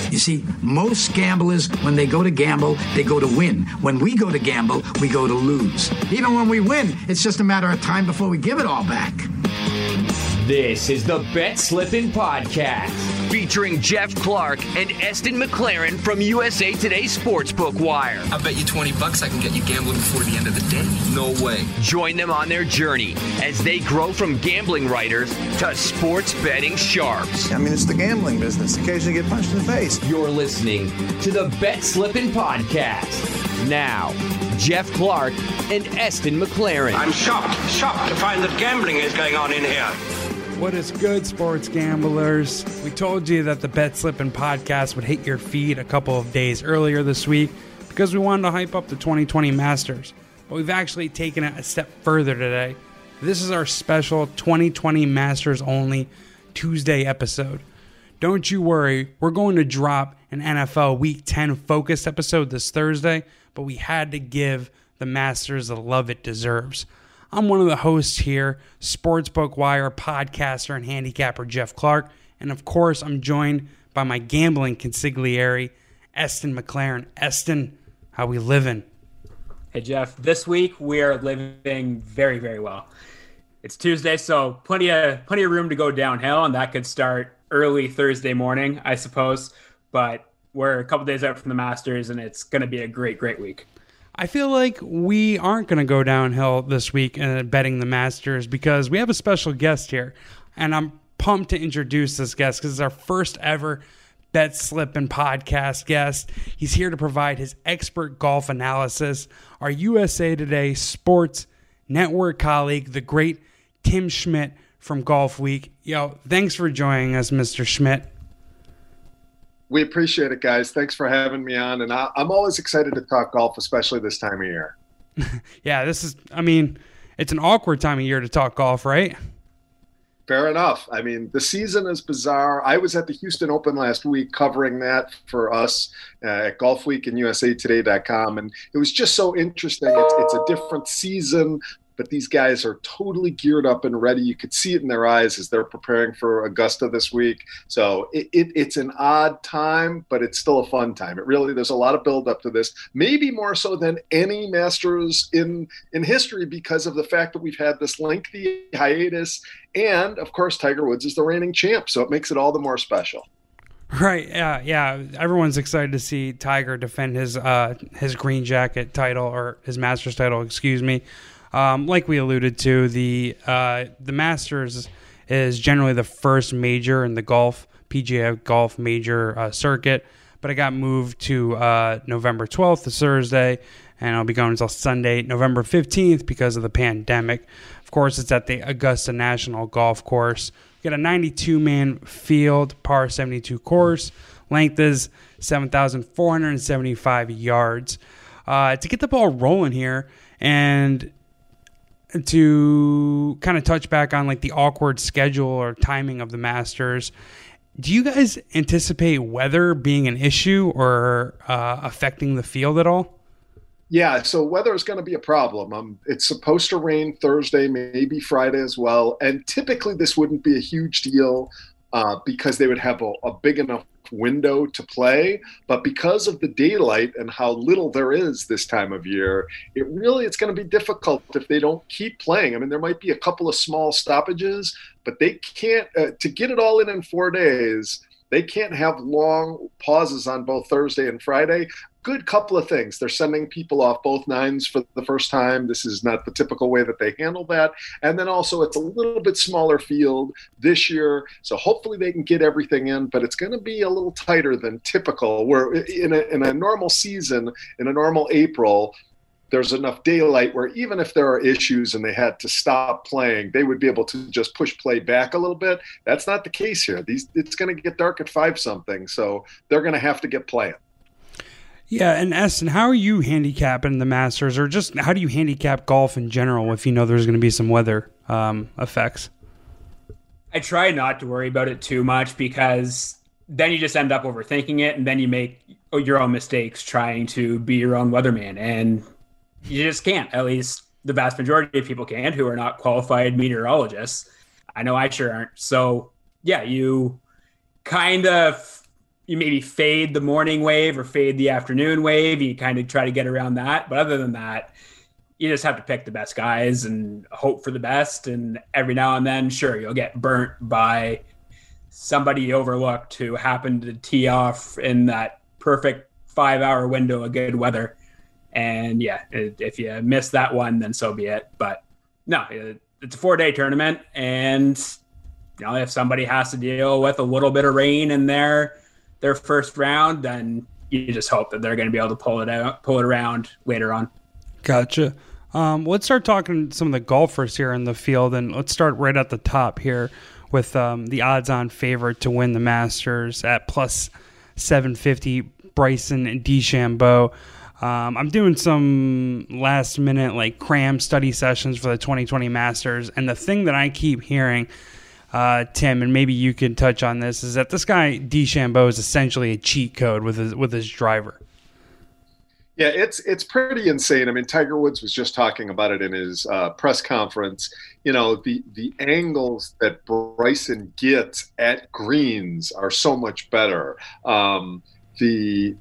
You see, most gamblers, when they go to gamble, they go to win. When we go to gamble, we go to lose. Even when we win, it's just a matter of time before we give it all back. This is the Bet Slippin' Podcast, featuring Jeff Clark and Eston McLaren from USA Today Sportsbook Wire. I bet you $20 I can get you gambling before the end of the day. No way. Join them on their journey as they grow from gambling writers to sports betting sharps. I mean, it's the gambling business. Occasionally get punched in the face. You're listening to the Bet Slippin' Podcast. Now, Jeff Clark and Eston McLaren. I'm shocked to find that gambling is going on in here. What is good, sports gamblers? We told you that the Bet Slippin' Podcast would hit your feed a couple of days earlier this week because we wanted to hype up the 2020 Masters. But we've actually taken it a step further today. This is our special 2020 Masters only Tuesday episode. Don't you worry, we're going to drop an NFL Week 10 focused episode this Thursday, but we had to give the Masters the love it deserves. I'm one of the hosts here, Sportsbook Wire podcaster and handicapper Jeff Clark, and of course I'm joined by my gambling consigliere, Eston McLaren. Eston, how we living? Hey Jeff, this week we are living very, very well. It's Tuesday, so plenty of room to go downhill, and that could start early Thursday morning, I suppose. But we're a couple days out from the Masters, and it's going to be a great, great week. I feel like we aren't going to go downhill this week in betting the Masters because we have a special guest here. And I'm pumped to introduce this guest because it's our first ever Bet Slippin' Podcast guest. He's here to provide his expert golf analysis. Our USA Today Sports Network colleague, the great Tim Schmidt from Golf Week. Yo, thanks for joining us, Mr. Schmidt. We appreciate it, guys. Thanks for having me on. And I'm always excited to talk golf, especially this time of year. Yeah, it's an awkward time of year to talk golf, right? Fair enough. I mean, the season is bizarre. I was at the Houston Open last week covering that for us at Golf Week and USAtoday.com. And it was just so interesting. It's a different season, but these guys are totally geared up and ready. You could see it in their eyes as they're preparing for Augusta this week. So it's an odd time, but it's still a fun time. There's a lot of build up to this, maybe more so than any Masters in history because of the fact that we've had this lengthy hiatus. And of course, Tiger Woods is the reigning champ. So it makes it all the more special. Right. Yeah. Everyone's excited to see Tiger defend his green jacket title, or his Masters title, excuse me. Like we alluded to, the Masters is generally the first major in the PGA Golf major circuit, but it got moved to November 12th, this Thursday, and it'll be going until Sunday, November 15th because of the pandemic. Of course, it's at the Augusta National Golf Course. You got a 92-man field, par 72 course. Length is 7,475 yards. To get the ball rolling here, and to kind of touch back on like the awkward schedule or timing of the Masters, do you guys anticipate weather being an issue or affecting the field at all? Yeah, so weather is going to be a problem. It's supposed to rain Thursday, maybe Friday as well. And typically this wouldn't be a huge deal because they would have a big enough window to play. But because of the daylight and how little there is this time of year, it's going to be difficult if they don't keep playing. I mean, there might be a couple of small stoppages, but they can't, to get it all in 4 days, they can't have long pauses on both Thursday and Friday. Good couple of things. They're sending people off both nines for the first time. This is not the typical way that they handle that. And then also it's a little bit smaller field this year. So hopefully they can get everything in, but it's going to be a little tighter than typical, where in a normal season, in a normal April, there's enough daylight where even if there are issues and they had to stop playing, they would be able to just push play back a little bit. That's not the case here. It's going to get dark at 5-something, so they're going to have to get playing. Yeah, and Eston, how are you handicapping the Masters, or just how do you handicap golf in general if you know there's going to be some weather effects? I try not to worry about it too much because then you just end up overthinking it, and then you make your own mistakes trying to be your own weatherman, and you just can't. At least the vast majority of people can't who are not qualified meteorologists. I know I sure aren't. So, yeah, you kind of you maybe fade the morning wave or fade the afternoon wave. You kind of try to get around that. But other than that, you just have to pick the best guys and hope for the best. And every now and then, sure, you'll get burnt by somebody you overlooked who happened to tee off in that perfect 5-hour window of good weather. And yeah, if you miss that one, then so be it. But no, it's a 4-day tournament. And if somebody has to deal with a little bit of rain in their first round, then you just hope that they're going to be able to pull it around later on. Gotcha. Let's start talking to some of the golfers here in the field, and let's start right at the top here with the odds-on favorite to win the Masters at plus 750, Bryson DeChambeau. I'm doing some last-minute cram study sessions for the 2020 Masters, and the thing that I keep hearing, Tim, and maybe you can touch on this, is that this guy DeChambeau is essentially a cheat code with his driver. Yeah, it's pretty insane. I mean, Tiger Woods was just talking about it in his press conference. The angles that Bryson gets at greens are so much better. The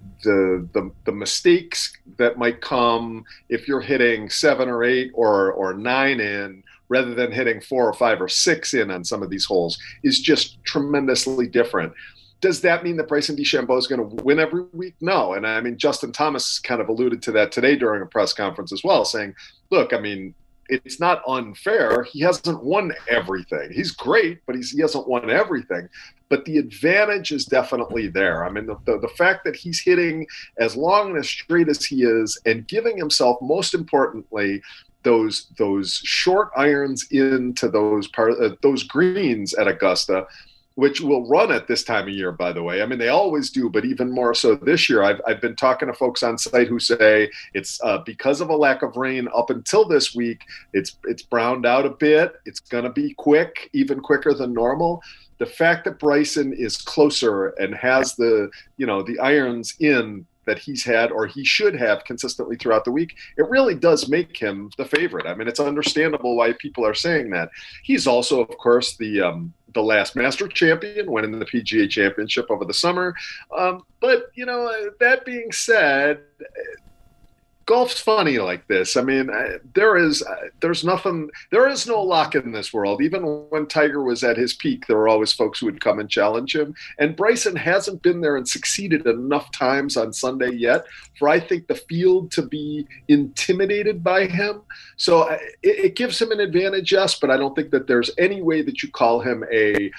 mistakes that might come if you're hitting 7 or 8 or 9 in rather than hitting 4 or 5 or 6 in on some of these holes is just tremendously different. Does that mean that Bryson DeChambeau is going to win every week? No. And I mean, Justin Thomas kind of alluded to that today during a press conference as well, saying, look, I mean, it's not unfair. He hasn't won everything. He's great, but he hasn't won everything. But the advantage is definitely there. I mean, the fact that he's hitting as long and as straight as he is and giving himself, most importantly, those short irons into those greens at Augusta, which will run at this time of year, by the way. I mean, they always do, but even more so this year. I've been talking to folks on site who say it's because of a lack of rain up until this week, it's browned out a bit. It's going to be quick, even quicker than normal. The fact that Bryson is closer and has the irons in that he's had or he should have consistently throughout the week, it really does make him the favorite. I mean, it's understandable why people are saying that. He's also, of course, the last Master champion, winning the PGA Championship over the summer. But, that being said, golf's funny like this. I mean, there is no luck in this world. Even when Tiger was at his peak, there were always folks who would come and challenge him. And Bryson hasn't been there and succeeded enough times on Sunday yet for, I think, the field to be intimidated by him. So it gives him an advantage, yes, but I don't think that there's any way that you call him a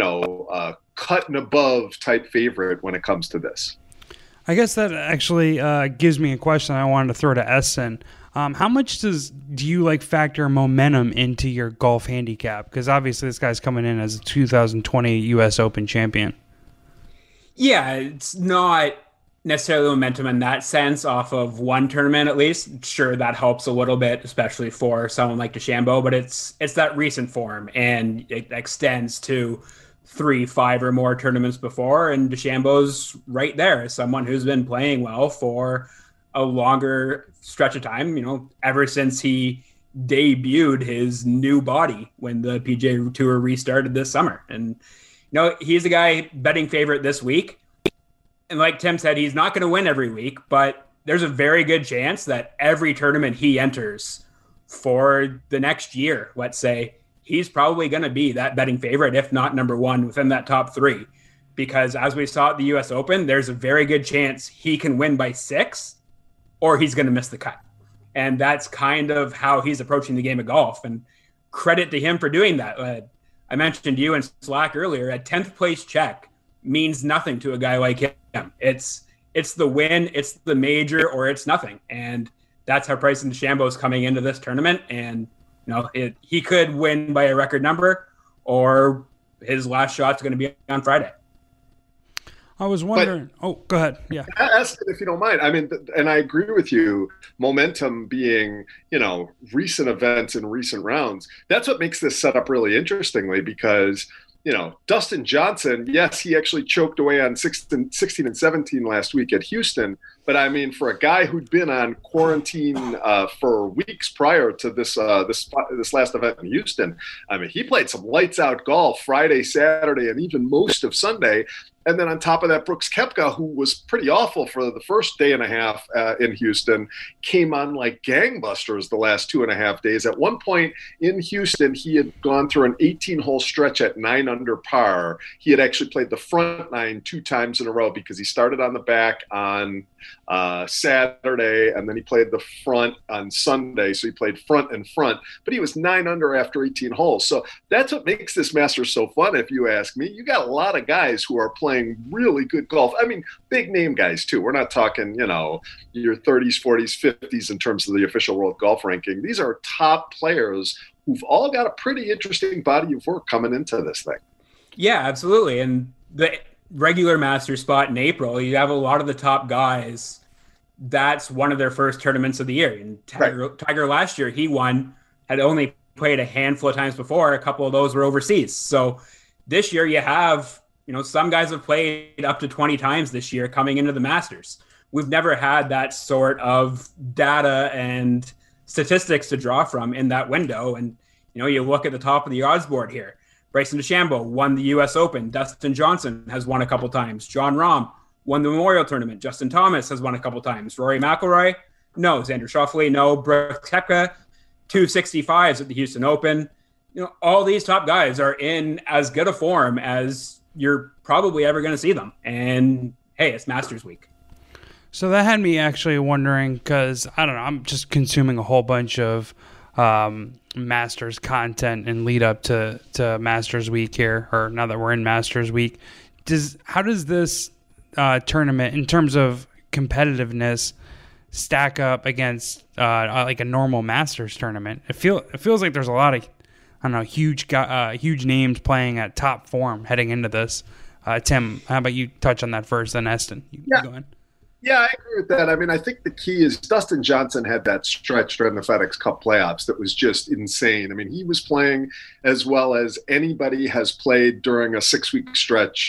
cut and above type favorite when it comes to this. I guess that actually gives me a question I wanted to throw to Essen. How much do you factor momentum into your golf handicap? Because obviously this guy's coming in as a 2020 U.S. Open champion. Yeah, it's not necessarily momentum in that sense off of one tournament at least. Sure, that helps a little bit, especially for someone like DeChambeau, but it's that recent form, and it extends to 3, 5 or more tournaments before, and DeChambeau's right there as someone who's been playing well for a longer stretch of time, ever since he debuted his new body when the PGA Tour restarted this summer. And, he's a guy betting favorite this week. And like Tim said, he's not going to win every week, but there's a very good chance that every tournament he enters for the next year, let's say, he's probably going to be that betting favorite, if not number one within that top 3, because as we saw at the U.S. Open, there's a very good chance he can win by 6 or he's going to miss the cut. And that's kind of how he's approaching the game of golf. And credit to him for doing that. I mentioned you in Slack earlier, a 10th place check means nothing to a guy like him. It's the win, it's the major, or it's nothing. And that's how Bryson DeChambeau is coming into this tournament. And he could win by a record number, or his last shot's going to be on Friday. I was wondering. Go ahead. Yeah. Ask it if you don't mind. I mean, and I agree with you. Momentum being, recent events and recent rounds. That's what makes this setup really interestingly, because Dustin Johnson, yes, he actually choked away on 16 and 17 last week at Houston. But I mean, for a guy who'd been on quarantine for weeks prior to this last event in Houston, I mean, he played some lights out golf Friday, Saturday, and even most of Sunday. And then on top of that, Brooks Koepka, who was pretty awful for the first day and a half in Houston, came on like gangbusters the last 2.5 days. At one point in Houston, he had gone through an 18-hole stretch at 9 under par. He had actually played the front 9 2 times in a row because he started on the back on Saturday, and then he played the front on Sunday. So he played front and front, but he was 9 under after 18 holes. So that's what makes this Masters so fun, if you ask me. You got a lot of guys who are playing really good golf. I mean, big name guys too. We're not talking, your 30s, 40s, 50s in terms of the official world golf ranking. These are top players who've all got a pretty interesting body of work coming into this thing. Yeah, absolutely. And the regular Masters spot in April, you have a lot of the top guys. That's one of their first tournaments of the year. And Tiger last year, he won, had only played a handful of times before. A couple of those were overseas. So this year you have, some guys have played up to 20 times this year coming into the Masters. We've never had that sort of data and statistics to draw from in that window. And, you look at the top of the odds board here. Bryson DeChambeau won the U.S. Open. Dustin Johnson has won a couple times. Jon Rahm won the Memorial Tournament. Justin Thomas has won a couple times. Rory McIlroy? No. Xander Schauffele? No. Brooks Koepka? 265s at the Houston Open. All these top guys are in as good a form as you're probably ever going to see them. And hey, it's Masters week. So that had me actually wondering, because I don't know, I'm just consuming a whole bunch of Masters content and lead up to Masters week here, or now that we're in Masters week. How does this tournament, in terms of competitiveness, stack up against like a normal Masters tournament? It feels like there's a lot of, I don't know, huge names playing at top form heading into this. Tim, how about you touch on that first, then Eston? Go ahead. Yeah, I agree with that. I mean, I think the key is Dustin Johnson had that stretch during the FedEx Cup playoffs that was just insane. I mean, he was playing as well as anybody has played during a 6-week stretch,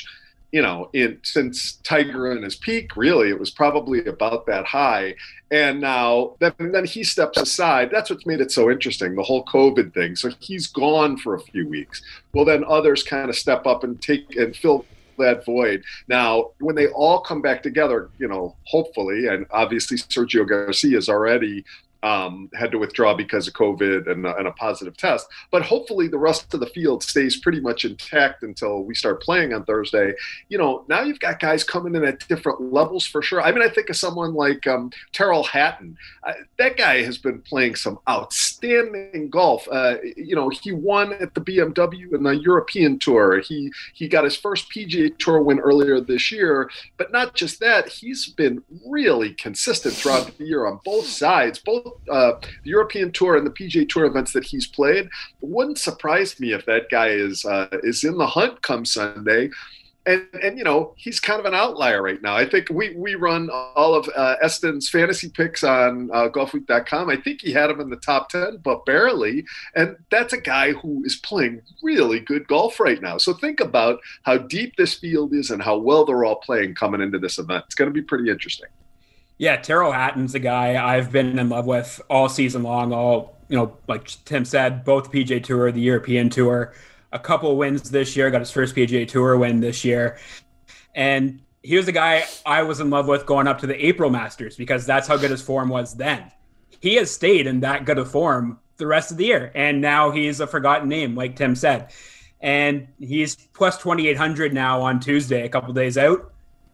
since Tiger in his peak. Really, it was probably about that high. And now then he steps aside. That's what's made it so interesting, the whole COVID thing. So he's gone for a few weeks. Well, then others kind of step up and fill that void. Now, when they all come back together, hopefully, and obviously Sergio Garcia is already had to withdraw because of COVID and a positive test. But hopefully the rest of the field stays pretty much intact until we start playing on Thursday. Now you've got guys coming in at different levels for sure. I mean, I think of someone like Tyrrell Hatton. That guy has been playing some outstanding golf. He won at the BMW in the European Tour. He got his first PGA Tour win earlier this year. But not just that, he's been really consistent throughout the year on both sides, both the European Tour and the PGA Tour events that he's played. It wouldn't surprise me if that guy is in the hunt come Sunday. And he's kind of an outlier right now. I think we run all of Eston's fantasy picks on golfweek.com. I think he had him in the top 10, but barely. And that's a guy who is playing really good golf right now. So think about how deep this field is and how well they're all playing coming into this event. It's going to be pretty interesting. Yeah, Tyrrell Hatton's a guy I've been in love with all season long. Like Tim said, both the PGA Tour, the European Tour, a couple wins this year, got his first PGA Tour win this year. And he was a guy I was in love with going up to the April Masters because that's how good his form was then. He has stayed in that good of form the rest of the year. And now he's a forgotten name, like Tim said. And he's plus 2,800 now on Tuesday, a couple days out.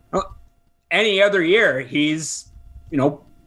Any other year, he's in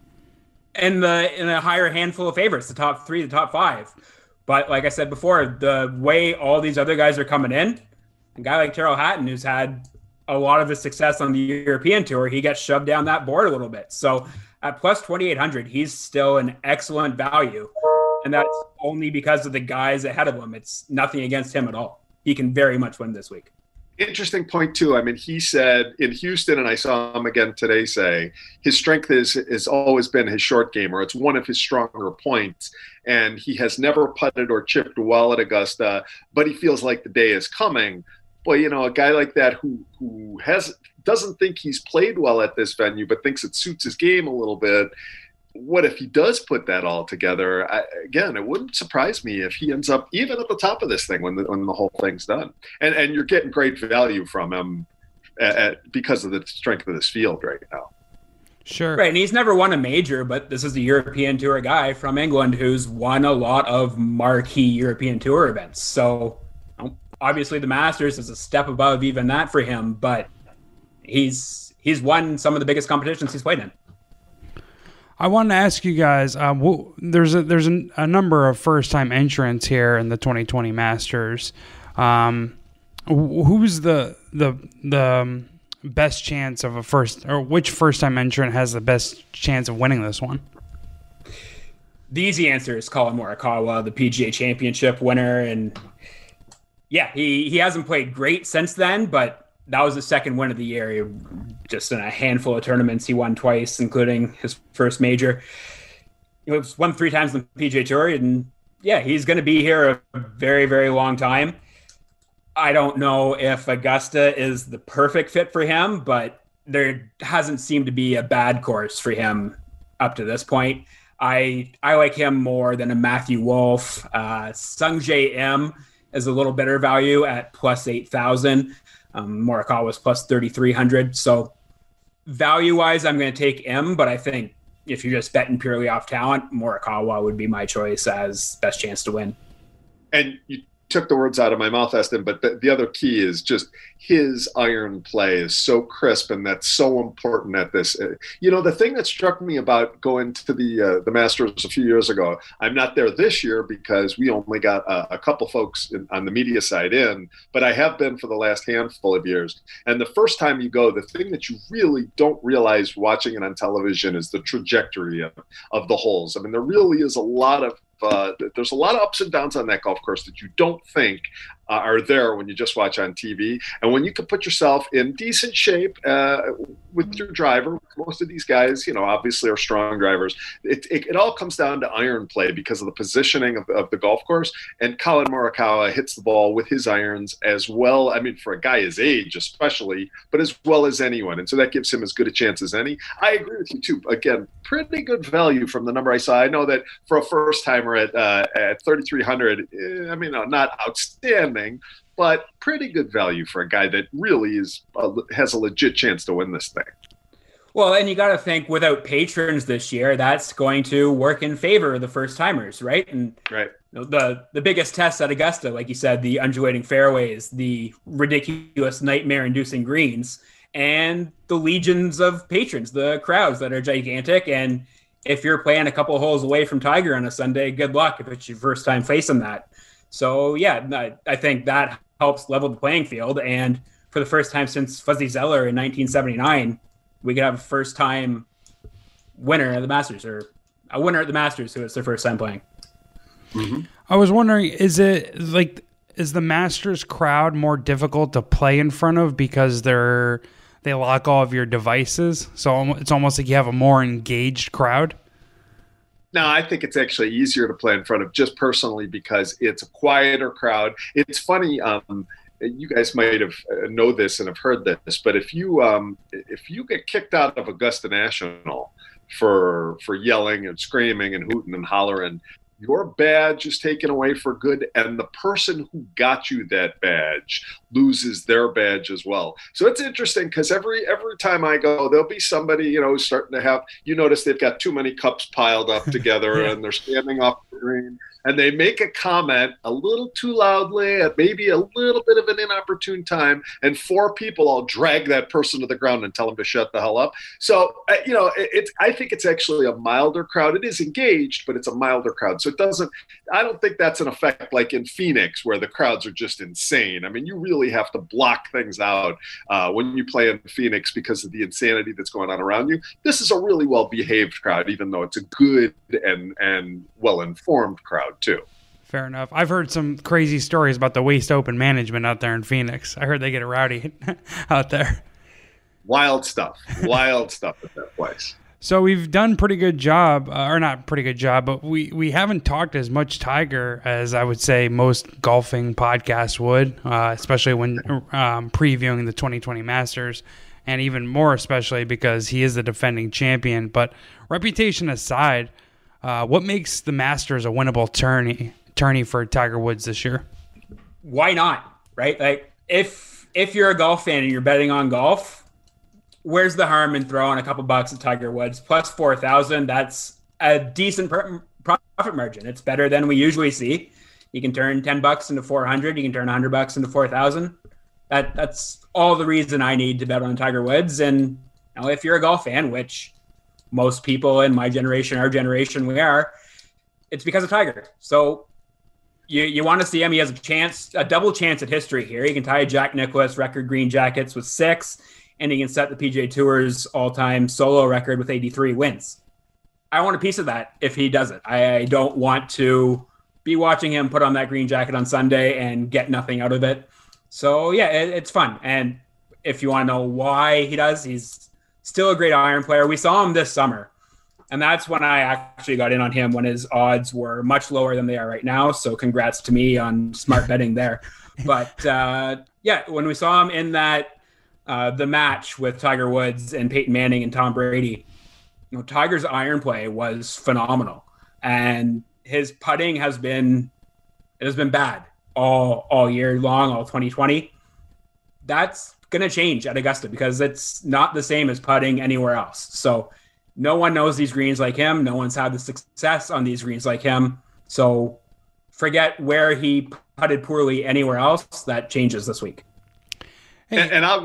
a higher handful of favorites, the top 3, the top 5. But like I said before, the way all these other guys are coming in, a guy like Tyrrell Hatton, who's had a lot of his success on the European Tour, he gets shoved down that board a little bit. So at plus 2,800, he's still an excellent value. And that's only because of the guys ahead of him. It's nothing against him at all. He can very much win this week. Interesting point, too. I mean, he said in Houston, and I saw him again today say, his strength has always been his short game, or it's one of his stronger points. And he has never putted or chipped well at Augusta, but he feels like the day is coming. Boy, a guy like that who doesn't think he's played well at this venue, but thinks it suits his game a little bit. What if he does put that all together? Again, it wouldn't surprise me if he ends up even at the top of this thing when the whole thing's done. And you're getting great value from him because of the strength of this field right now. Sure. Right, and he's never won a major, but this is a European Tour guy from England who's won a lot of marquee European Tour events. So obviously the Masters is a step above even that for him, but he's won some of the biggest competitions he's played in. I wanted to ask you guys, there's a number of first-time entrants here in the 2020 Masters. Who's the best chance of which first-time entrant has the best chance of winning this one? The easy answer is Colin Morikawa, the PGA Championship winner, and yeah, he hasn't played great since then, but that was the second win of the year. Just in a handful of tournaments, he won twice, including his first major. He won 3 times on the PGA Tour, and yeah, he's going to be here a very, very long time. I don't know if Augusta is the perfect fit for him, but there hasn't seemed to be a bad course for him up to this point. I like him more than a Matthew Wolff. Sungjae Im is a little better value at plus 8,000. Morikawa was plus 3,300. So value-wise, I'm going to take M, but I think if you're just betting purely off talent, Morikawa would be my choice as best chance to win. And you took the words out of my mouth, Eston, but the other key is just his iron play is so crisp, and that's so important at this. The thing that struck me about going to the Masters a few years ago, I'm not there this year because we only got a couple folks on the media side in, but I have been for the last handful of years. And the first time you go, the thing that you really don't realize watching it on television is the trajectory of the holes. I mean, there really is a lot of there's a lot of ups and downs on that golf course that you don't think are there when you just watch on TV. And when you can put yourself in decent shape with your driver, most of these guys, obviously are strong drivers. It all comes down to iron play because of the positioning of the golf course. And Colin Morikawa hits the ball with his irons as well. I mean, for a guy his age especially, but as well as anyone. And so that gives him as good a chance as any. I agree with you too. Again, pretty good value from the number I saw. I know that for a first timer at 3,300, not outstanding, but pretty good value for a guy that really has a legit chance to win this thing. Well, and you got to think without patrons this year, that's going to work in favor of the first timers, right? And right. The biggest test at Augusta, like you said, the undulating fairways, the ridiculous nightmare-inducing greens, and the legions of patrons, the crowds that are gigantic. And if you're playing a couple of holes away from Tiger on a Sunday, good luck if it's your first time facing that. So, yeah, I think that helps level the playing field. And for the first time since Fuzzy Zeller in 1979, we could have a first-time winner at the Masters, or a winner at the Masters who it's their first time playing. Mm-hmm. I was wondering, is the Masters crowd more difficult to play in front of because they lock all of your devices? So it's almost like you have a more engaged crowd? No, I think it's actually easier to play in front of, just personally, because it's a quieter crowd. It's funny, you guys might have know this and have heard this, but if you get kicked out of Augusta National for yelling and screaming and hooting and hollering, your badge is taken away for good, and the person who got you that badge loses their badge as well. So it's interesting because every time I go, there'll be somebody, who's starting to have, notice they've got too many cups piled up together and they're standing off the green, and they make a comment a little too loudly at maybe a little bit of an inopportune time, and 4 people all drag that person to the ground and tell them to shut the hell up. So, I think it's actually a milder crowd. It is engaged, but it's a milder crowd. So I don't think that's an effect like in Phoenix where the crowds are just insane. I mean, you really have to block things out when you play in Phoenix because of the insanity that's going on around you. This is a really well-behaved crowd, even though it's a good and well-informed crowd too. Fair enough. I've heard some crazy stories about the Waste Open management out there in Phoenix. I heard they get rowdy out there. Wild stuff at that place. So we've done pretty good job, or not pretty good job, but we haven't talked as much Tiger as I would say most golfing podcasts would, especially when previewing the 2020 Masters, and even more especially because he is the defending champion. But reputation aside, what makes the Masters a winnable tourney for Tiger Woods this year? Why not, right? Like if if you're a golf fan and you're betting on golf, where's the harm in throwing a couple bucks at Tiger Woods? Plus 4,000, that's a decent profit margin. It's better than we usually see. You can turn 10 bucks into 400. You can turn 100 bucks into 4,000. That's all the reason I need to bet on Tiger Woods. And if you're a golf fan, which most people in my generation, our generation, we are, it's because of Tiger. So you want to see him. He has a double chance at history here. He can tie Jack Nicklaus record green jackets with 6, and he can set the PGA Tour's all-time solo record with 83 wins. I want a piece of that if he does it. I don't want to be watching him put on that green jacket on Sunday and get nothing out of it. So, yeah, it's fun. And if you want to know why he does, he's still a great iron player. We saw him this summer. And that's when I actually got in on him, when his odds were much lower than they are right now. So congrats to me on smart betting there. But when we saw him in that the match with Tiger Woods and Peyton Manning and Tom Brady, Tiger's iron play was phenomenal, and his putting has been bad all year long, all 2020. That's going to change at Augusta because it's not the same as putting anywhere else. So no one knows these greens like him. No one's had the success on these greens like him. So forget where he putted poorly anywhere else. That changes this week. And I'll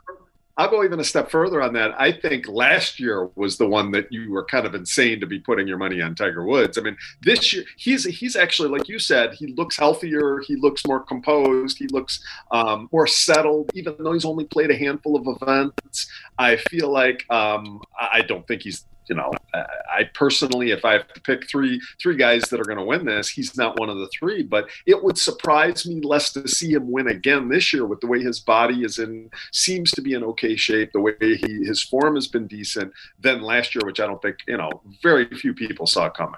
go even a step further on that. I think last year was the one that you were kind of insane to be putting your money on Tiger Woods. I mean, this year he's actually, like you said, he looks healthier. He looks more composed. He looks more settled, even though he's only played a handful of events. I feel like I don't think he's, I personally, if I have to pick three guys that are going to win this, he's not one of the three. But it would surprise me less to see him win again this year with the way his body seems to be in okay shape, the way his form has been decent, than last year, which I don't think, very few people saw coming.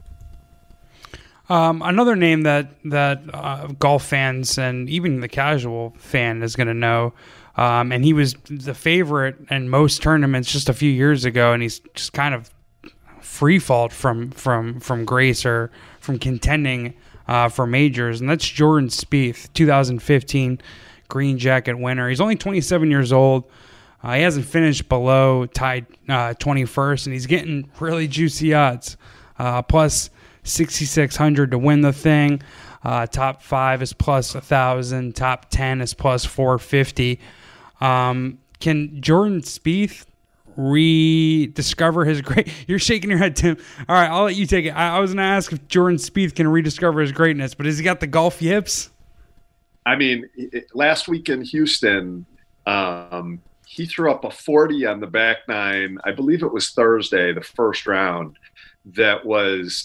Another name that golf fans and even the casual fan is going to know, and he was the favorite in most tournaments just a few years ago, and he's just kind of free falled from grace or from contending for majors, and that's Jordan Spieth, 2015 green jacket winner. He's only 27 years old. He hasn't finished below tied 21st, and he's getting really juicy odds, plus 6,600 to win the thing. Top 5 is plus 1,000. Top 10 is plus 450. Can Jordan Spieth rediscover his great? You're shaking your head, Tim. All right, I'll let you take it. I was going to ask if Jordan Spieth can rediscover his greatness, but has he got the golf yips? I mean, last week in Houston, he threw up a 40 on the back nine. I believe it was Thursday, the first round. That was,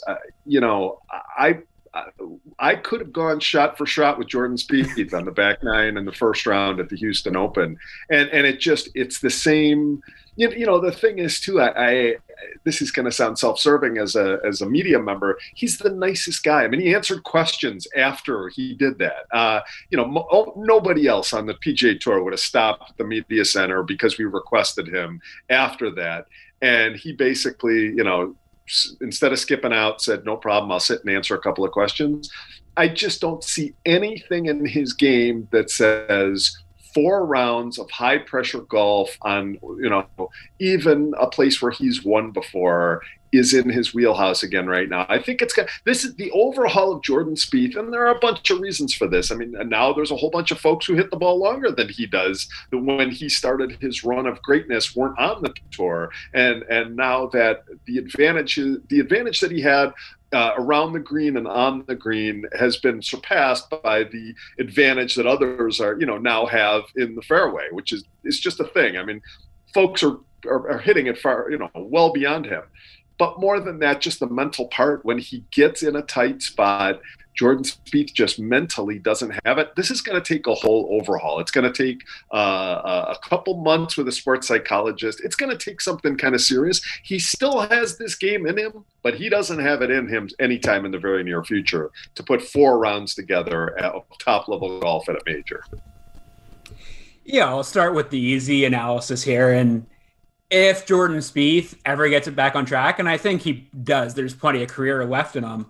I could have gone shot for shot with Jordan Spieth on the back nine in the first round at the Houston Open, and it's the same. The thing is too. This is going to sound self-serving as a media member. He's the nicest guy. I mean, he answered questions after he did that. Nobody else on the PGA Tour would have stopped the media center because we requested him after that, and he basically, instead of skipping out, said, no problem, I'll sit and answer a couple of questions. I just don't see anything in his game that says 4 rounds of high pressure golf on, even a place where he's won before is in his wheelhouse again right now. I think this is the overhaul of Jordan Spieth, and there are a bunch of reasons for this. I mean, now there's a whole bunch of folks who hit the ball longer than he does when he started his run of greatness weren't on the tour, and now that the advantage that he had around the green and on the green has been surpassed by the advantage that others are, now have in the fairway, which is just a thing. I mean, folks are hitting it far, well beyond him. But more than that, just the mental part. When he gets in a tight spot, Jordan Spieth just mentally doesn't have it. This is going to take a whole overhaul. It's going to take a couple months with a sports psychologist. It's going to take something kind of serious. He still has this game in him, but he doesn't have it in him anytime in the very near future to put 4 rounds together at top-level golf at a major. Yeah, I'll start with the easy analysis here. And if Jordan Spieth ever gets it back on track, and I think he does, there's plenty of career left in him,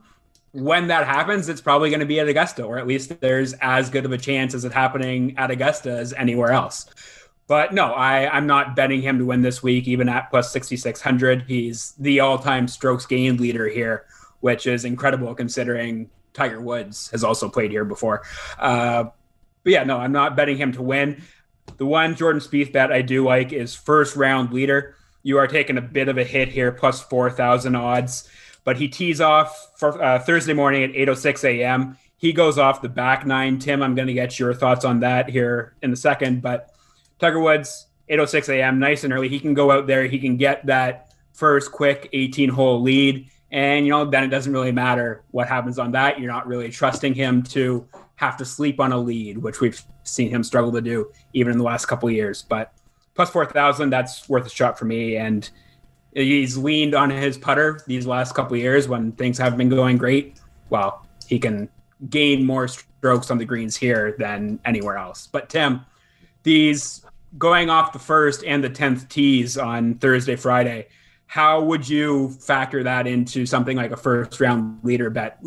when that happens, it's probably going to be at Augusta, or at least there's as good of a chance as it happening at Augusta as anywhere else. But no, I'm not betting him to win this week, even at plus 6,600. He's the all-time strokes gained leader here, which is incredible considering Tiger Woods has also played here before. But yeah, no, I'm not betting him to win. The one Jordan Spieth bet I do like is first round leader. You are taking a bit of a hit here, plus 4,000 odds. But he tees off for Thursday morning at 8:06 a.m. He goes off the back nine. Tim, I'm going to get your thoughts on that here in a second. But Tiger Woods, 8:06 a.m., nice and early. He can go out there. He can get that first quick 18-hole lead. And, then it doesn't really matter what happens on that. You're not really trusting him to have to sleep on a lead, which we've seen him struggle to do even in the last couple of years. But plus 4,000, that's worth a shot for me. And he's leaned on his putter these last couple of years when things haven't been going great. Well, he can gain more strokes on the greens here than anywhere else. But Tim, these going off the first and the 10th tees on Thursday, Friday, how would you factor that into something like a first round leader bet?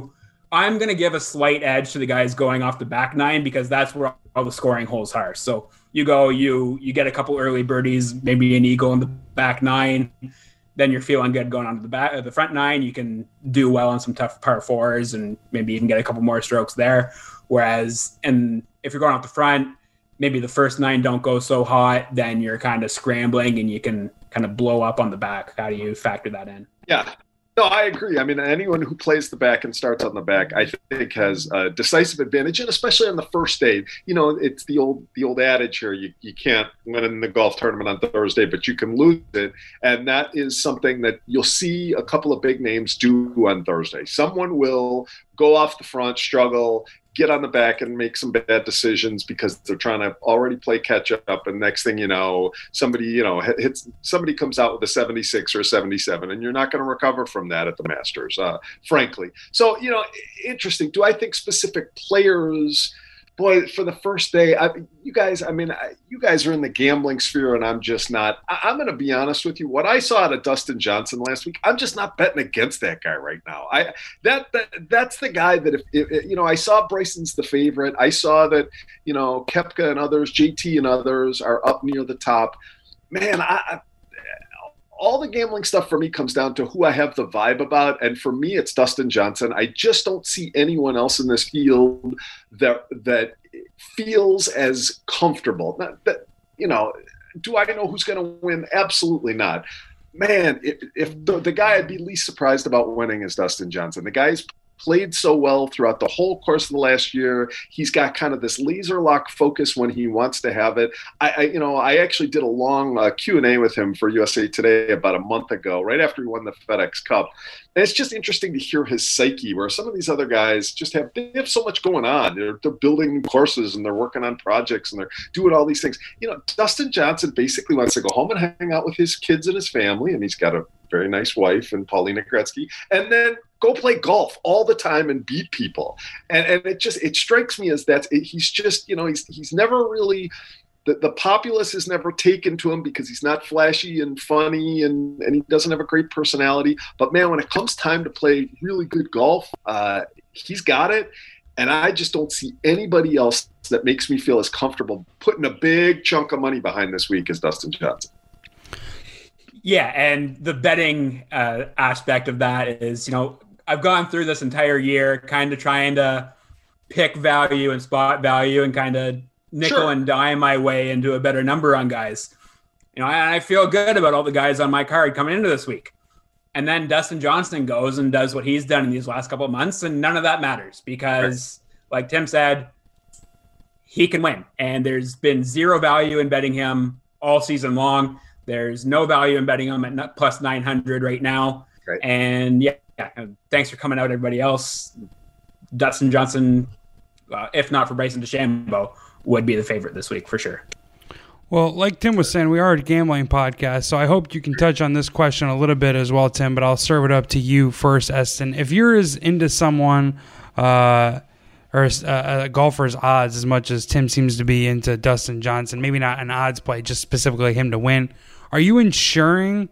I'm going to give a slight edge to the guys going off the back nine because that's where all the scoring holes are. So you go, you get a couple early birdies, maybe an eagle in the back nine, then you're feeling good going on to the front nine. You can do well on some tough par fours and maybe even get a couple more strokes there. Whereas, and if you're going off the front, maybe the first nine don't go so hot, then you're kind of scrambling and you can kind of blow up on the back. How do you factor that in? Yeah. No, I agree. I mean, anyone who plays the back and starts on the back, I think has a decisive advantage, and especially on the first day. It's the old adage here: you can't win in the golf tournament on Thursday, but you can lose it, and that is something that you'll see a couple of big names do on Thursday. Someone will go off the front, struggle, get on the back and make some bad decisions because they're trying to already play catch up. And next thing you know, somebody comes out with a 76 or a 77, and you're not going to recover from that at the Masters, frankly. So, interesting. Do I think specific players, boy, for the first day, you guys are in the gambling sphere and I'm just not. I'm going to be honest with you. What I saw out of Dustin Johnson last week, I'm just not betting against that guy right now. That's the guy that if I saw Bryson's the favorite. I saw that, Koepka and others, JT and others are up near the top. Man, all the gambling stuff for me comes down to who I have the vibe about. And for me, it's Dustin Johnson. I just don't see anyone else in this field that feels as comfortable. Do I know who's going to win? Absolutely not. Man, if the guy I'd be least surprised about winning is Dustin Johnson. The guy's played so well throughout the whole course of the last year. He's got kind of this laser lock focus when he wants to have it. I actually did a long Q&A with him for USA Today about a month ago, right after he won the FedEx Cup. And it's just interesting to hear his psyche, where some of these other guys just have so much going on. They're building courses and they're working on projects and they're doing all these things. Dustin Johnson basically wants to go home and hang out with his kids and his family, and he's got a very nice wife and Paulina Gretzky, and then go play golf all the time and beat people. And it strikes me as that he's just, he's never really, the populace has never taken to him because he's not flashy and funny and he doesn't have a great personality. But man, when it comes time to play really good golf, he's got it. And I just don't see anybody else that makes me feel as comfortable putting a big chunk of money behind this week as Dustin Johnson. Yeah, and the betting aspect of that is, I've gone through this entire year kind of trying to pick value and spot value and kind of nickel and dime my way into a better number on guys. And I feel good about all the guys on my card coming into this week. And then Dustin Johnson goes and does what he's done in these last couple of months, and none of that matters because, like Tim said, he can win. And there's been zero value in betting him all season long. There's no value in betting him at plus 900 right now. Right. And yeah, thanks for coming out, everybody else. Dustin Johnson, if not for Bryson DeChambeau, would be the favorite this week for sure. Well, like Tim was saying, we are a gambling podcast, so I hope you can touch on this question a little bit as well, Tim, but I'll serve it up to you first, Eston. If you're as into someone or a golfer's odds as much as Tim seems to be into Dustin Johnson, maybe not an odds play, just specifically him to win, are you insuring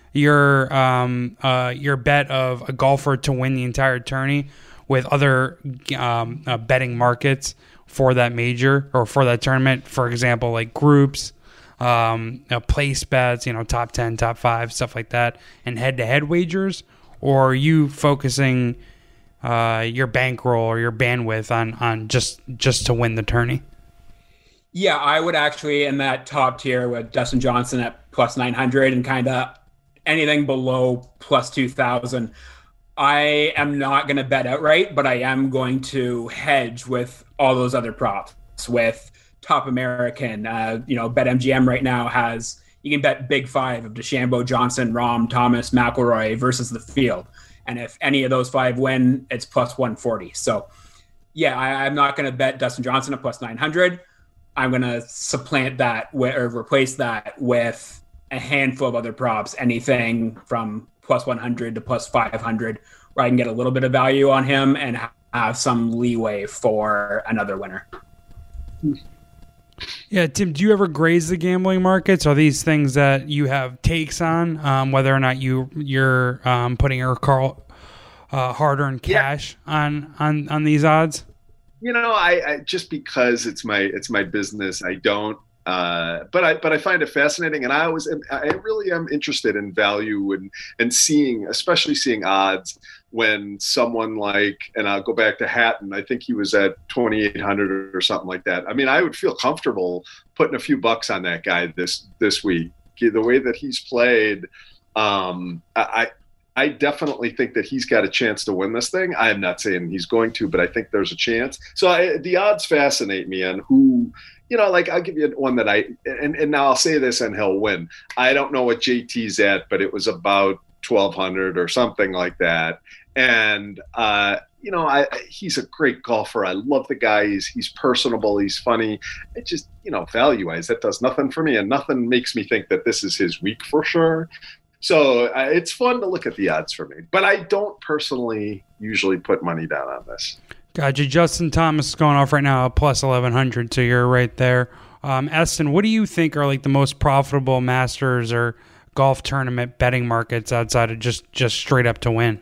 your bet of a golfer to win the entire tourney with other betting markets for that major or for that tournament? For example, like groups, place bets, top 10, top 5, stuff like that, and head-to-head wagers? Or are you focusing your bankroll or your bandwidth on just to win the tourney? Yeah, I would actually, in that top tier with Dustin Johnson at plus 900 and kind of anything below plus 2,000, I am not going to bet outright, but I am going to hedge with all those other props. With Top American, BetMGM right now has, you can bet Big Five of DeChambeau, Johnson, Rahm, Thomas, McIlroy versus the field. And if any of those 5 win, it's plus 140. So, yeah, I'm not going to bet Dustin Johnson at plus 900. I'm going to supplant that or replace that with a handful of other props, anything from plus 100 to plus 500, where I can get a little bit of value on him and have some leeway for another winner. Yeah, Tim, do you ever graze the gambling markets? Are these things that you have takes on, whether or not you're putting your hard-earned cash on these odds? I just because it's my business, I don't. But I find it fascinating, and I really am interested in value and especially seeing odds when someone like, and I'll go back to Hatton, I think he was at 2,800 or something like that. I mean, I would feel comfortable putting a few bucks on that guy this week. The way that he's played, I definitely think that he's got a chance to win this thing. I am not saying he's going to, but I think there's a chance. So the odds fascinate me on who. I'll give you one that and now I'll say this and he'll win. I don't know what JT's at, but it was about 1,200 or something like that. And, he's a great golfer. I love the guy. He's personable. He's funny. It just, value-wise, that does nothing for me. And nothing makes me think that this is his week for sure. So it's fun to look at the odds for me. But I don't personally usually put money down on this. Gotcha. Justin Thomas is going off right now at plus 1,100, so you're right there. Eston, what do you think are like the most profitable Masters or golf tournament betting markets outside of just straight up to win?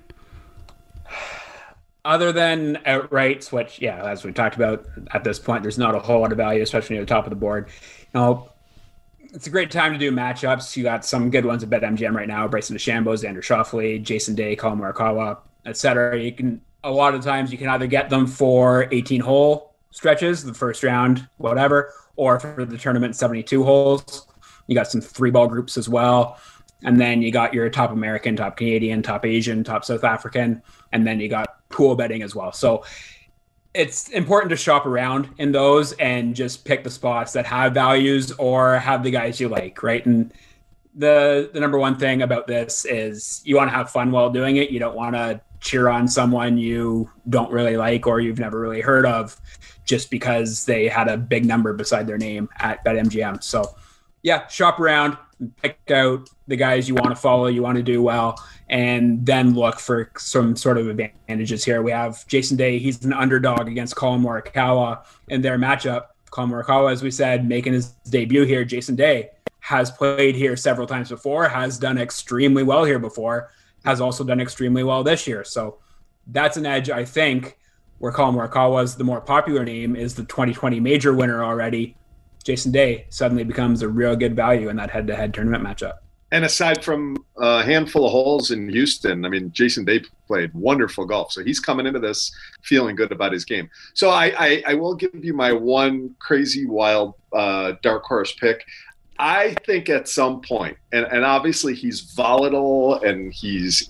Other than outrights, which, as we talked about at this point, there's not a whole lot of value, especially near the top of the board. It's a great time to do matchups. You got some good ones at BetMGM right now: Bryson DeChambeau, Xander Schauffele, Jason Day, Colin Morikawa, etc. A lot of times you can either get them for 18-hole stretches, the first round, whatever, or for the tournament, 72 holes. You got some 3-ball groups as well. And then you got your top American, top Canadian, top Asian, top South African, and then you got pool betting as well. So it's important to shop around in those and just pick the spots that have values or have the guys you like, right? And the number one thing about this is you want to have fun while doing it. You don't want to cheer on someone you don't really like or you've never really heard of just because they had a big number beside their name at BetMGM. So shop around, pick out the guys you want to follow, you want to do well, and then look for some sort of advantages here. We have Jason Day. He's an underdog against Colin Morikawa in their matchup. Colin Morikawa, as we said, making his debut here. Jason Day has played here several times before, has done extremely well here before, has also done extremely well this year. So that's an edge, I think, where Colin Morikawa is the more popular name, is the 2020 major winner already. Jason Day suddenly becomes a real good value in that head-to-head tournament matchup. And aside from a handful of holes in Houston, I mean, Jason Day played wonderful golf. So he's coming into this feeling good about his game. So I will give you my one crazy, wild dark horse pick. I think at some point, and obviously he's volatile and he's,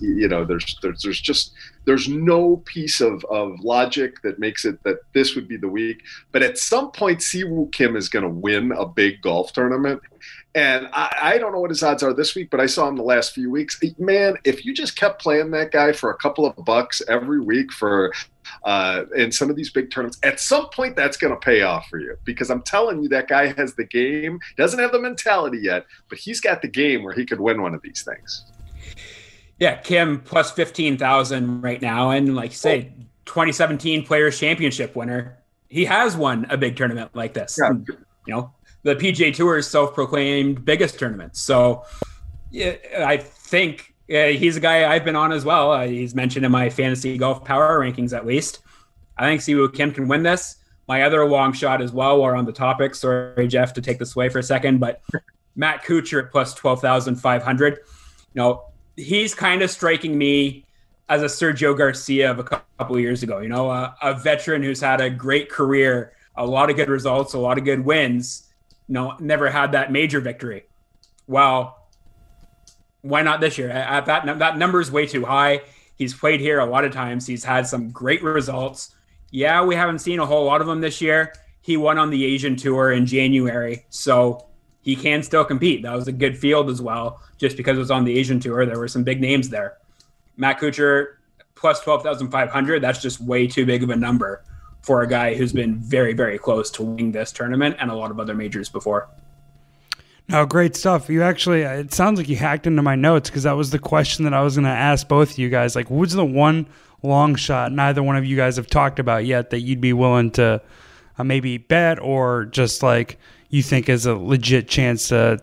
there's no piece of logic that makes it that this would be the week. But at some point, Siwoo Kim is going to win a big golf tournament. And I don't know what his odds are this week, but I saw him the last few weeks. Man, if you just kept playing that guy for a couple of bucks every week for in some of these big tournaments, at some point that's going to pay off for you, because I'm telling you, that guy has the game. Doesn't have the mentality yet, but he's got the game where he could win one of these things. Yeah, Kim plus 15,000 right now, and like you say, 2017 Players Championship winner. He has won a big tournament like this. Yeah. The PGA Tour's self-proclaimed biggest tournament. So, Yeah, I think he's a guy I've been on as well. He's mentioned in my fantasy golf power rankings, at least. I think Siwoo Kim can win this. My other long shot as well, while we're on the topic. Sorry, Jeff, to take this away for a second, but Matt Kuchar at plus 12,500. You know, he's kind of striking me as a Sergio Garcia of a couple of years ago. You know, a veteran who's had a great career, a lot of good results, a lot of good wins. You know, never had that major victory. Well, why not this year? That number is way too high. He's played here a lot of times. He's had some great results. Yeah, we haven't seen a whole lot of him this year. He won on the Asian Tour in January, so he can still compete. That was a good field as well. Just because it was on the Asian Tour, there were some big names there. Matt Kuchar, plus 12,500, that's just way too big of a number for a guy who's been very, very close to winning this tournament and a lot of other majors before. No, great stuff. You actually, it sounds like you hacked into my notes because that was the question that I was going to ask both of you guys. Like, what's the one long shot neither one of you guys have talked about yet that you'd be willing to maybe bet or just like you think is a legit chance to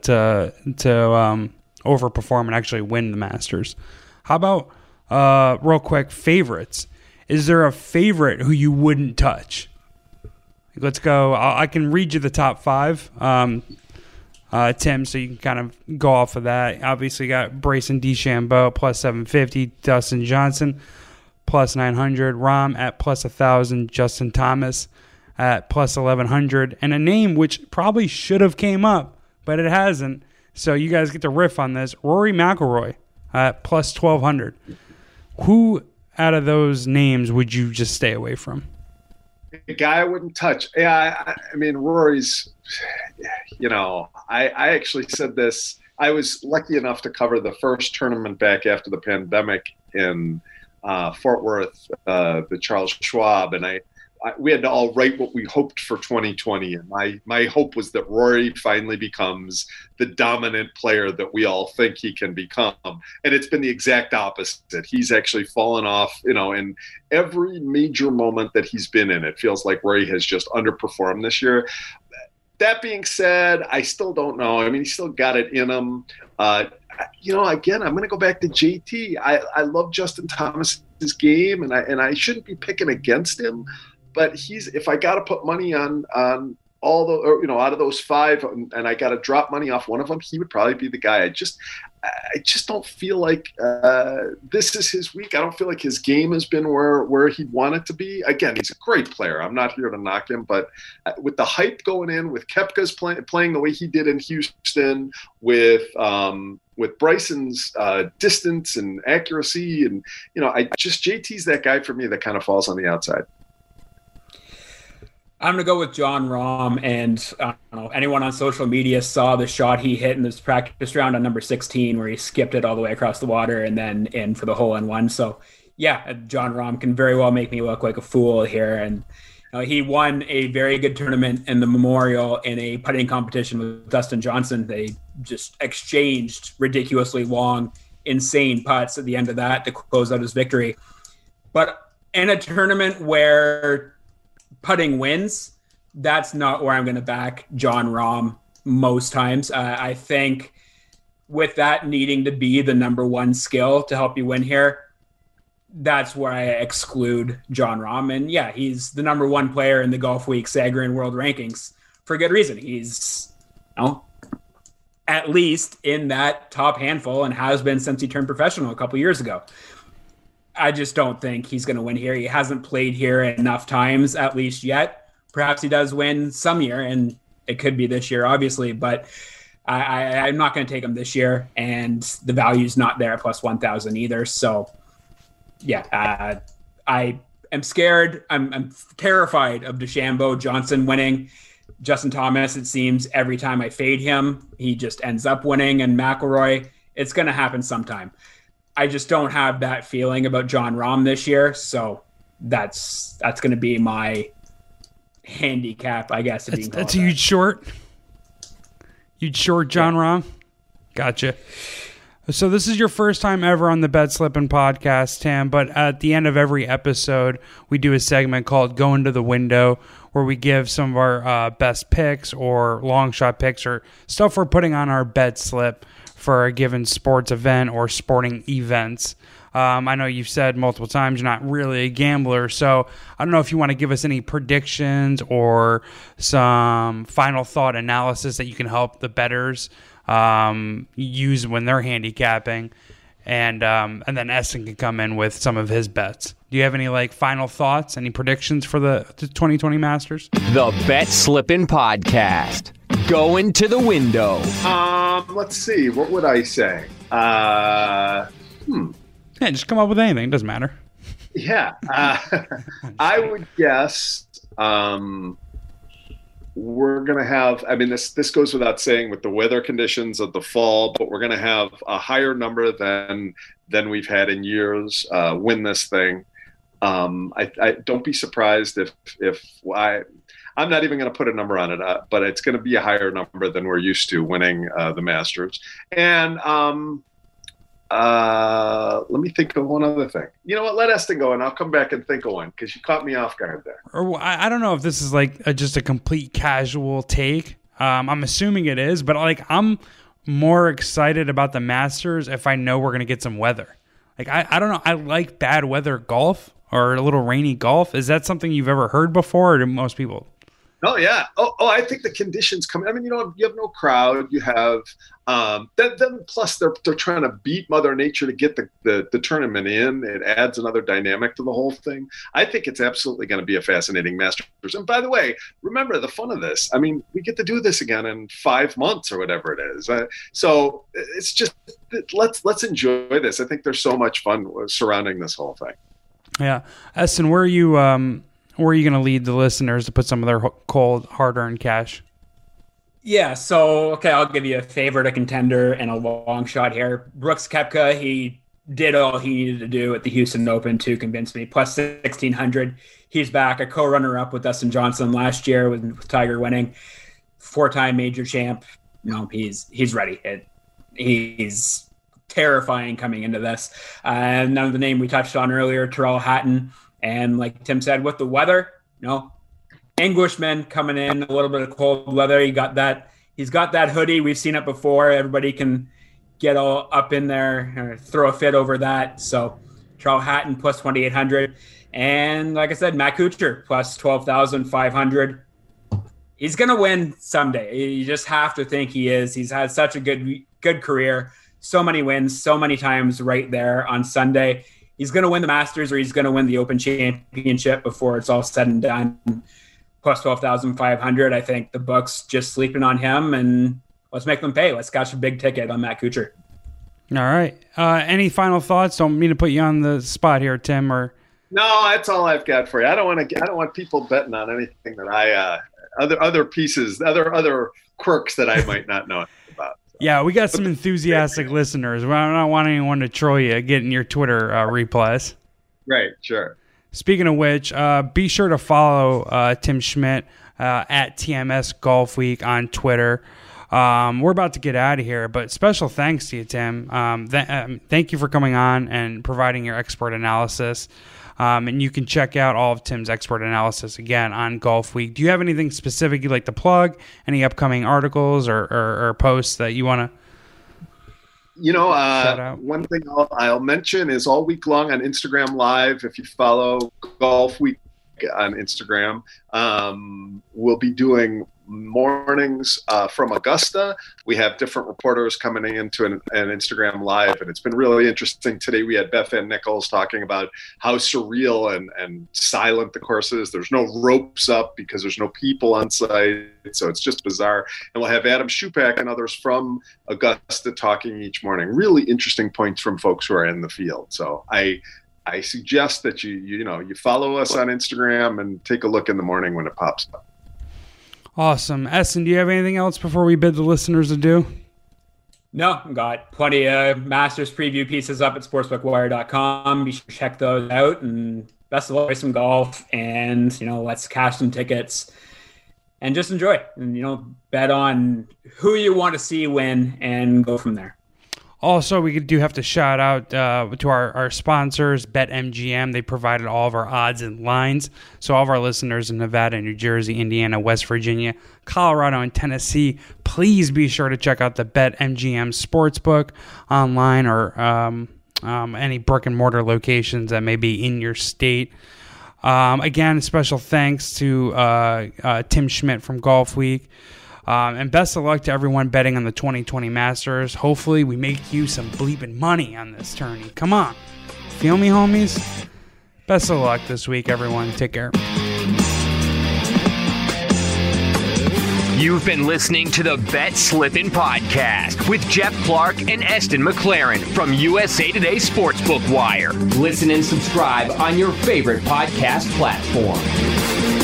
overperform and actually win the Masters? How about real quick favorites? Is there a favorite who you wouldn't touch? Let's go. I can read you the top five, Tim, so you can kind of go off of that. Obviously, you got Bryson DeChambeau plus 750, Dustin Johnson plus 900, Rahm at plus 1,000, Justin Thomas at plus 1,100, and a name which probably should have came up, but it hasn't. So you guys get to riff on this. Rory McIlroy at plus 1,200. Who out of those names would you just stay away from? A guy I wouldn't touch. Yeah, I mean, Rory's, you know, I actually said this. I was lucky enough to cover the first tournament back after the pandemic in Fort Worth, the Charles Schwab, and we had to all write what we hoped for 2020. And my hope was that Rory finally becomes the dominant player that we all think he can become. And it's been the exact opposite. He's actually fallen off, you know, in every major moment that he's been in. It feels like Rory has just underperformed this year. That being said, I still don't know. I mean, he's still got it in him. You know, again, I'm going to go back to JT. I love Justin Thomas's game, and I shouldn't be picking against him. But if I got to put money on all the, or, you know, out of those five, and I got to drop money off one of them, he would probably be the guy. I just don't feel like this is his week. I don't feel like his game has been where he'd want it to be. Again, he's a great player. I'm not here to knock him, but with the hype going in, with Koepka's playing the way he did in Houston, with Bryson's distance and accuracy, and you know, JT's that guy for me that kind of falls on the outside. I'm going to go with Jon Rahm, and I don't know, anyone on social media saw the shot he hit in this practice round on number 16 where he skipped it all the way across the water and then in for the hole-in-one. So, yeah, Jon Rahm can very well make me look like a fool here. And he won a very good tournament in the Memorial in a putting competition with Dustin Johnson. They just exchanged ridiculously long, insane putts at the end of that to close out his victory. But in a tournament where putting wins, that's not where I'm going to back Jon Rahm most times. I think with that needing to be the number one skill to help you win here, that's where I exclude Jon Rahm. And yeah, he's the number one player in the Golf Week Sagarin World Rankings for good reason. He's, you know, at least in that top handful and has been since he turned professional a couple years ago. I just don't think he's going to win here. He hasn't played here enough times, at least yet. Perhaps he does win some year, and it could be this year, obviously. But I'm not going to take him this year, and the value's not there at plus 1,000 either. So, yeah, I am scared. I'm terrified of DeChambeau, Johnson winning. Justin Thomas, it seems every time I fade him, he just ends up winning. And McIlroy, it's going to happen sometime. I just don't have that feeling about Jon Rahm this year, so that's going to be my handicap, I guess. That's a huge short. You'd short Jon Rahm? Gotcha. So this is your first time ever on the Bet Slippin' podcast, Tam, but at the end of every episode, we do a segment called Going to the Window, where we give some of our best picks or long shot picks or stuff we're putting on our bet slip for a given sports event or sporting events. I know you've said multiple times you're not really a gambler, so I don't know if you want to give us any predictions or some final thought analysis that you can help the bettors use when they're handicapping, and then Esten can come in with some of his bets. Do you have any final thoughts, any predictions for the 2020 Masters? The Bet Slippin' Podcast. Going to the window. Let's see. What would I say? Yeah, just come up with anything. It doesn't matter. Yeah. I would guess we're going to have, this goes without saying with the weather conditions of the fall, but we're going to have a higher number than we've had in years win this thing. I don't be surprised if I'm not even going to put a number on it, but it's going to be a higher number than we're used to winning the Masters. And let me think of one other thing. You know what? Let Esten go, and I'll come back and think of one because you caught me off guard there. Or I don't know if this is just a complete casual take. I'm assuming it is, but I'm more excited about the Masters if I know we're going to get some weather. I don't know. I like bad weather golf or a little rainy golf. Is that something you've ever heard before, or do most people? Oh yeah. Oh, I think the conditions come. You have no crowd. You have then plus they're trying to beat Mother Nature to get the tournament in. It adds another dynamic to the whole thing. I think it's absolutely going to be a fascinating Masters. And by the way, remember the fun of this. We get to do this again in 5 months or whatever it is. So it's just let's enjoy this. I think there's so much fun surrounding this whole thing. Yeah, Esten, where are you going to lead the listeners to put some of their cold, hard-earned cash? Yeah, so, okay, I'll give you a favorite, a contender, and a long shot here. Brooks Koepka, he did all he needed to do at the Houston Open to convince me. Plus 1,600. He's back, a co-runner-up with Dustin Johnson last year with Tiger winning. 4-time major champ. He's ready. He's terrifying coming into this. And now the name we touched on earlier, Tyrrell Hatton. And like Tim said, with the weather, Englishman coming in, a little bit of cold weather. He's got that hoodie. We've seen it before. Everybody can get all up in there or throw a fit over that. So Tyrrell Hatton plus 2,800. And like I said, Matt Kuchar plus 12,500. He's going to win someday. You just have to think he is. He's had such a good career. So many wins, so many times right there on Sunday. He's going to win the Masters or he's going to win the Open Championship before it's all said and done. Plus 12,500. I think the books just sleeping on him, and let's make them pay. Let's cash a big ticket on Matt Kuchar. All right. Any final thoughts? Don't mean to put you on the spot here, Tim. Or no, that's all I've got for you. I don't want people betting on anything that other pieces, other quirks that I might not know about. Yeah, we got some enthusiastic listeners. I don't want anyone to troll you getting your Twitter replies. Right, sure. Speaking of which, be sure to follow Tim Schmidt at TMS Golf Week on Twitter. We're about to get out of here, but special thanks to you, Tim. Thank you for coming on and providing your expert analysis. And you can check out all of Tim's expert analysis again on Golf Week. Do you have anything specific you'd like to plug? Any upcoming articles or posts that you want to shout out? One thing I'll mention is all week long on Instagram Live. If you follow Golf Week on Instagram, we'll be doing mornings from Augusta. We have different reporters coming into an Instagram Live, and it's been really interesting. Today we had Beth Ann Nichols talking about how surreal and silent the course is. There's no ropes up because there's no people on site, so it's just bizarre. And we'll have Adam Schupak and others from Augusta talking each morning. Really interesting points from folks who are in the field. So I suggest that you follow us on Instagram and take a look in the morning when it pops up. Awesome. Esten, do you have anything else before we bid the listeners adieu? No, got plenty of Masters preview pieces up at sportsbookwire.com. Be sure to check those out, and best of luck with some golf, and let's cash some tickets and just enjoy, and bet on who you want to see win and go from there. Also, we do have to shout out to our sponsors, BetMGM. They provided all of our odds and lines. So all of our listeners in Nevada, New Jersey, Indiana, West Virginia, Colorado, and Tennessee, please be sure to check out the BetMGM Sportsbook online or any brick and mortar locations that may be in your state. Again, special thanks to Tim Schmidt from Golf Week. And best of luck to everyone betting on the 2020 Masters. Hopefully we make you some bleeping money on this tourney. Come on. Feel me, homies? Best of luck this week, everyone. Take care. You've been listening to the Bet Slippin' Podcast with Jeff Clark and Eston McLaren from USA Today Sportsbook Wire. Listen and subscribe on your favorite podcast platform.